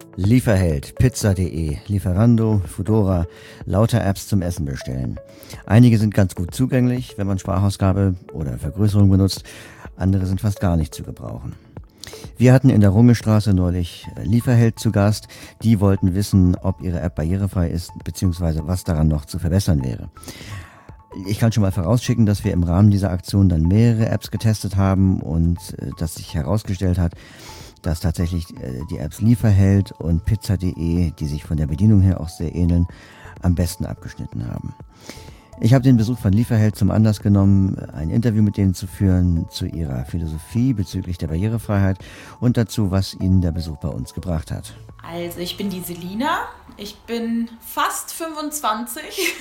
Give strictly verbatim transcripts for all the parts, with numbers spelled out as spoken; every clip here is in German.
Lieferheld, Pizza punkt de, Lieferando, Foodora, lauter Apps zum Essen bestellen. Einige sind ganz gut zugänglich, wenn man Sprachausgabe oder Vergrößerung benutzt. Andere sind fast gar nicht zu gebrauchen. Wir hatten in der Rungestraße neulich Lieferheld zu Gast. Die wollten wissen, ob ihre App barrierefrei ist, beziehungsweise was daran noch zu verbessern wäre. Ich kann schon mal vorausschicken, dass wir im Rahmen dieser Aktion dann mehrere Apps getestet haben und äh, dass sich herausgestellt hat, dass tatsächlich äh, die Apps Lieferheld und Pizza punkt de, die sich von der Bedienung her auch sehr ähneln, am besten abgeschnitten haben. Ich habe den Besuch von Lieferheld zum Anlass genommen, ein Interview mit denen zu führen zu ihrer Philosophie bezüglich der Barrierefreiheit und dazu, was ihnen der Besuch bei uns gebracht hat. Also ich bin die Selina, ich bin fast fünfundzwanzig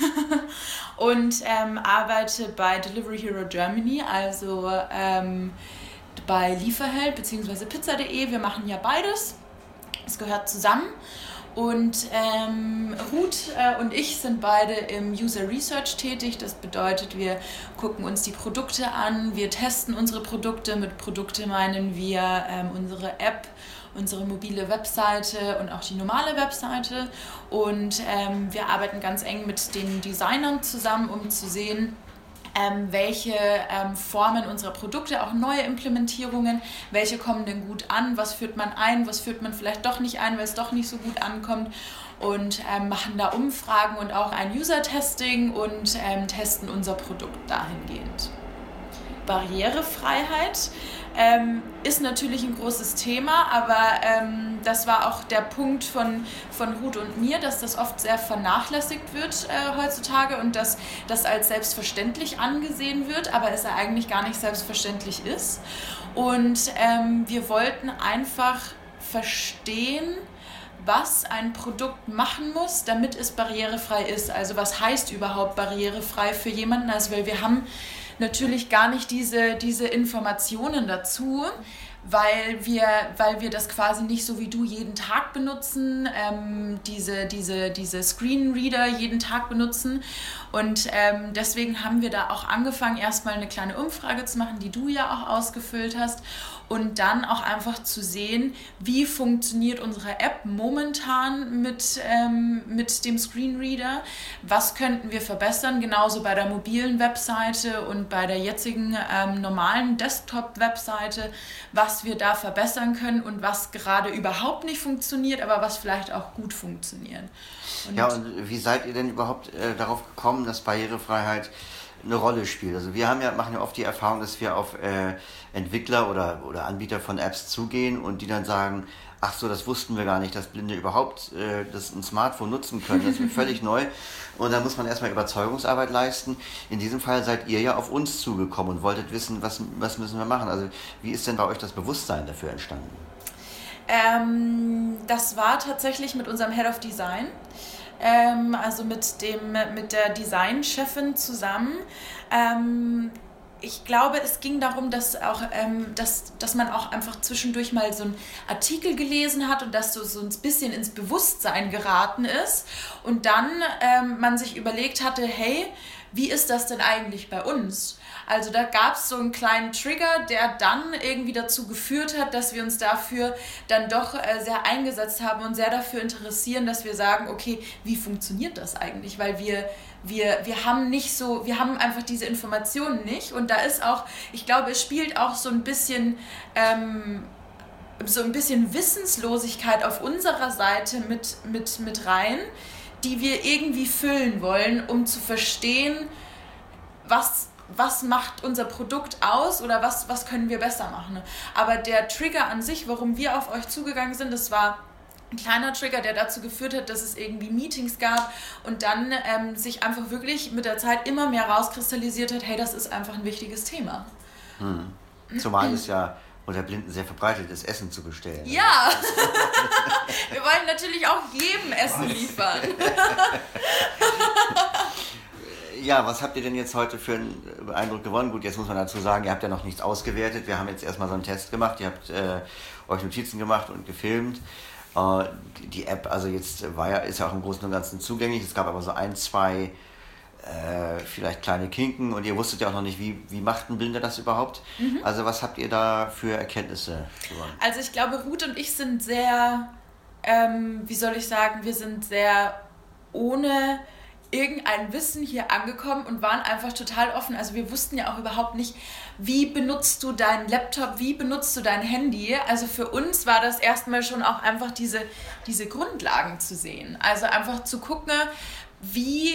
und ähm, arbeite bei Delivery Hero Germany, also ähm, bei Lieferheld bzw. Pizza punkt de. Wir machen ja beides, es gehört zusammen. Und ähm, Ruth äh, und ich sind beide im User Research tätig. Das bedeutet, wir gucken uns die Produkte an, wir testen unsere Produkte. Mit Produkte meinen wir ähm, unsere App, unsere mobile Webseite und auch die normale Webseite. Und ähm, wir arbeiten ganz eng mit den Designern zusammen, um zu sehen, Ähm, welche ähm, Formen unserer Produkte, auch neue Implementierungen, welche kommen denn gut an, was führt man ein, was führt man vielleicht doch nicht ein, weil es doch nicht so gut ankommt, und ähm, machen da Umfragen und auch ein User-Testing und ähm, testen unser Produkt dahingehend. Barrierefreiheit ähm, ist natürlich ein großes Thema, aber ähm, das war auch der Punkt von, von Ruth und mir, dass das oft sehr vernachlässigt wird äh, heutzutage und dass das als selbstverständlich angesehen wird, aber es ja eigentlich gar nicht selbstverständlich ist. Und ähm, wir wollten einfach verstehen, was ein Produkt machen muss, damit es barrierefrei ist. Also was heißt überhaupt barrierefrei für jemanden? Also weil wir haben natürlich gar nicht diese, diese Informationen dazu, weil wir, weil wir das quasi nicht so wie du jeden Tag benutzen, ähm, diese, diese, diese Screenreader jeden Tag benutzen. Und ähm, deswegen haben wir da auch angefangen, erstmal eine kleine Umfrage zu machen, die du ja auch ausgefüllt hast. Und dann auch einfach zu sehen, wie funktioniert unsere App momentan mit, ähm, mit dem Screenreader. Was könnten wir verbessern, genauso bei der mobilen Webseite und bei der jetzigen ähm, normalen Desktop-Webseite, was wir da verbessern können und was gerade überhaupt nicht funktioniert, aber was vielleicht auch gut funktioniert. Und ja, und wie seid ihr denn überhaupt äh, darauf gekommen, dass Barrierefreiheit eine Rolle spielt? Also wir haben ja, machen ja oft die Erfahrung, dass wir auf äh, Entwickler oder, oder Anbieter von Apps zugehen und die dann sagen, ach so, das wussten wir gar nicht, dass Blinde überhaupt äh, das ein Smartphone nutzen können. Das ist völlig neu. Und da muss man erstmal Überzeugungsarbeit leisten. In diesem Fall seid ihr ja auf uns zugekommen und wolltet wissen, was, was müssen wir machen. Also wie ist denn bei euch das Bewusstsein dafür entstanden? Ähm, das war tatsächlich mit unserem Head of Design. Ähm, also mit, dem, mit der Designchefin zusammen. Ähm, ich glaube, es ging darum, dass, auch, ähm, dass, dass man auch einfach zwischendurch mal so einen Artikel gelesen hat und dass so, so ein bisschen ins Bewusstsein geraten ist und dann ähm, man sich überlegt hatte, hey, wie ist das denn eigentlich bei uns? Also da gab es so einen kleinen Trigger, der dann irgendwie dazu geführt hat, dass wir uns dafür dann doch äh, sehr eingesetzt haben und sehr dafür interessieren, dass wir sagen, okay, wie funktioniert das eigentlich? Weil wir, wir, wir haben nicht so, wir haben einfach diese Informationen nicht und da ist auch, ich glaube, es spielt auch so ein bisschen, ähm, so ein bisschen Wissenslosigkeit auf unserer Seite mit, mit, mit rein, die wir irgendwie füllen wollen, um zu verstehen, was was macht unser Produkt aus oder was, was können wir besser machen. Aber der Trigger an sich, warum wir auf euch zugegangen sind, das war ein kleiner Trigger, der dazu geführt hat, dass es irgendwie Meetings gab und dann ähm, sich einfach wirklich mit der Zeit immer mehr rauskristallisiert hat, hey, das ist einfach ein wichtiges Thema. Hm. Zumal es ja unter Blinden sehr verbreitet ist, Essen zu bestellen. Ja, wir wollen natürlich auch jedem Essen liefern. Ja, was habt ihr denn jetzt heute für einen Eindruck gewonnen? Gut, jetzt muss man dazu sagen, ihr habt ja noch nichts ausgewertet. Wir haben jetzt erstmal so einen Test gemacht. Ihr habt äh, euch Notizen gemacht und gefilmt. Äh, die, die App, also jetzt war ja, ist ja auch im Großen und Ganzen zugänglich. Es gab aber so ein, zwei äh, vielleicht kleine Kinken und ihr wusstet ja auch noch nicht, wie, wie macht ein Blinder das überhaupt? Mhm. Also was habt ihr da für Erkenntnisse gewonnen? Also ich glaube, Ruth und ich sind sehr ähm, wie soll ich sagen, wir sind sehr ohne irgendein Wissen hier angekommen und waren einfach total offen. Also wir wussten ja auch überhaupt nicht, wie benutzt du deinen Laptop, wie benutzt du dein Handy. Also für uns war das erstmal schon auch einfach diese, diese Grundlagen zu sehen. Also einfach zu gucken, wie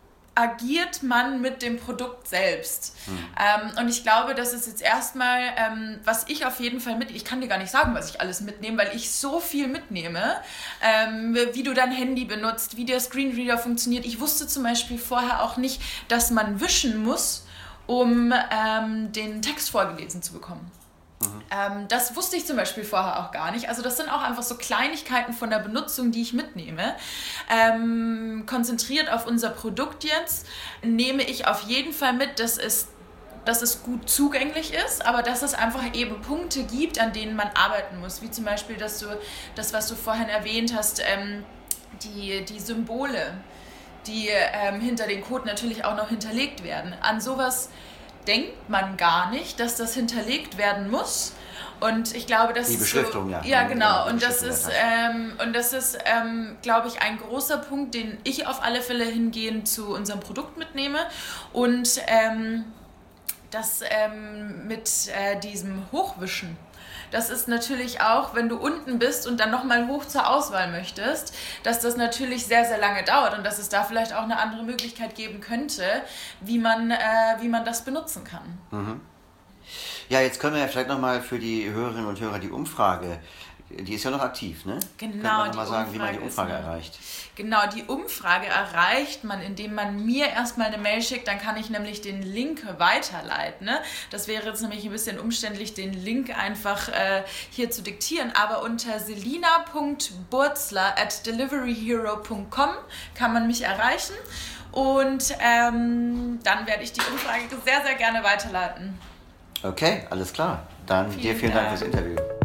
agiert man mit dem Produkt selbst. Hm. Ähm, und ich glaube, das ist jetzt erstmal, ähm, was ich auf jeden Fall mit, ich kann dir gar nicht sagen, was ich alles mitnehme, weil ich so viel mitnehme, ähm, wie du dein Handy benutzt, wie der Screenreader funktioniert. Ich wusste zum Beispiel vorher auch nicht, dass man wischen muss, um ähm, den Text vorgelesen zu bekommen. Mhm. Ähm, das wusste ich zum Beispiel vorher auch gar nicht. Also das sind auch einfach so Kleinigkeiten von der Benutzung, die ich mitnehme. Ähm, konzentriert auf unser Produkt jetzt nehme ich auf jeden Fall mit, dass es, dass es gut zugänglich ist, aber dass es einfach eben Punkte gibt, an denen man arbeiten muss. Wie zum Beispiel, dass du das, was du vorhin erwähnt hast, ähm, die, die Symbole, die ähm, hinter den Code natürlich auch noch hinterlegt werden. An sowas denkt man gar nicht, dass das hinterlegt werden muss. Und ich glaube, das die ist Beschriftung, so, ja. Ja, genau. Und das ist, ähm, und das ist, ähm, glaube ich, ein großer Punkt, den ich auf alle Fälle hingehend zu unserem Produkt mitnehme. Und ähm, das ähm, mit äh, diesem Hochwischen. Das ist natürlich auch, wenn du unten bist und dann nochmal hoch zur Auswahl möchtest, dass das natürlich sehr, sehr lange dauert und dass es da vielleicht auch eine andere Möglichkeit geben könnte, wie man, äh, wie man das benutzen kann. Mhm. Ja, jetzt können wir ja vielleicht nochmal für die Hörerinnen und Hörer die Umfrage, die ist ja noch aktiv, ne? Genau, können wir noch mal die sagen, wie man die Umfrage Umfrage ist, erreicht? Genau, die Umfrage erreicht man, indem man mir erstmal eine Mail schickt, dann kann ich nämlich den Link weiterleiten. Ne? Das wäre jetzt nämlich ein bisschen umständlich, den Link einfach äh, hier zu diktieren, aber unter selina punkt burzler at deliveryhero punkt com kann man mich erreichen und ähm, dann werde ich die Umfrage sehr, sehr gerne weiterleiten. Okay, alles klar. Dann vielen dir vielen Dank. Dank fürs Interview.